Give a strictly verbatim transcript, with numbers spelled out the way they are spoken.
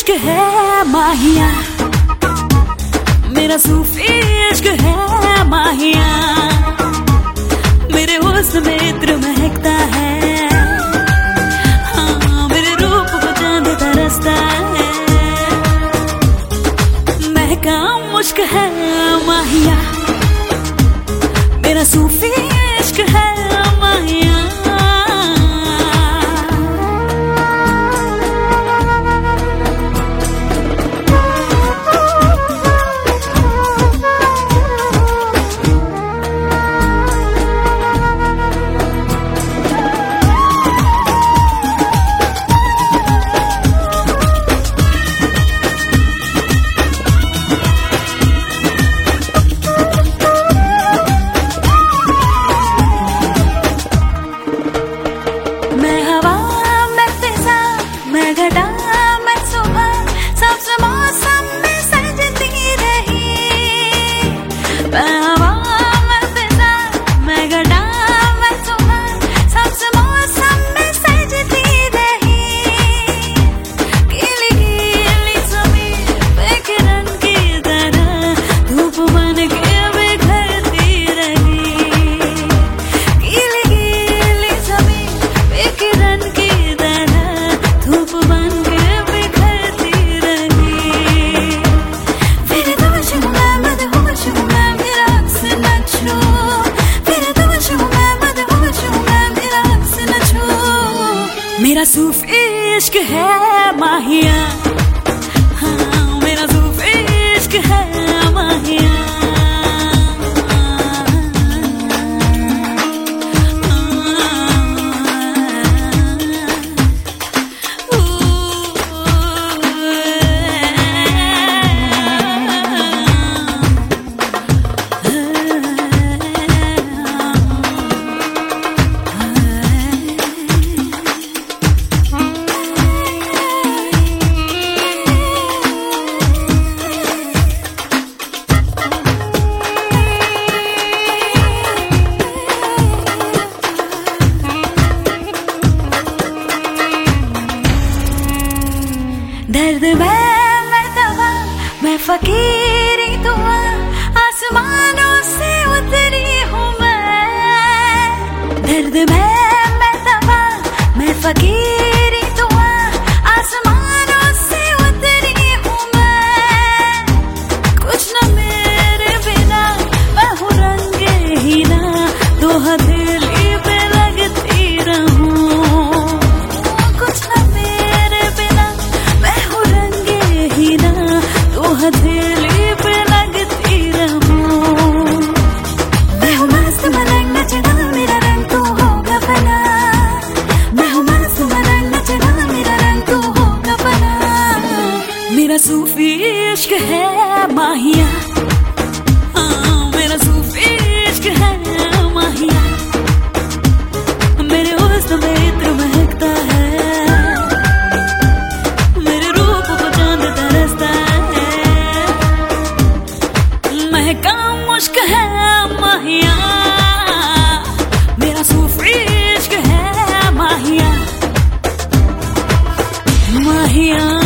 इश्क है माहिया, मेरा सूफी इश्क है माहिया, मेरे हुस्न में इत्र महकता है, हाँ मेरे रूप को चांद तरसता है, महका मुश्क है माहिया, मेरा सूफी इश्क है माहिया। मेरा सूफी इश्क है माहिया, हाँ मेरा सूफी इश्क है माहिया। दर्द में मैं दवा, मैं फकीरी दुआ, आसमानों से उतरी हूँ मैं। दर्द में मैं दवा, मैं फकीरी दुआ, आसमानों से उतरी हूँ मैं। कुछ न मेरे बिना मैं हूँ रंगे ही ना, दो हथेली पे लगती रहूं। कुछ न मेरे बिना हथेली पे लगती रहूं। मैं हूँ मस्त मलंग नचना, मेरा रंग तो होगा फना। मैं हूँ मस्त मलंग नचना, मेरा रंग तो होगा फना। मेरा सूफी इश्क है माहिया, हाँ मेरा सूफी इश्क है माहिया, मेरे हुस्न में इत्र महकता है, मेरे रूप को चांद तरसता है, महका मुश्क है माहिया, मेरा सूफी इश्क है माहिया, माहिया।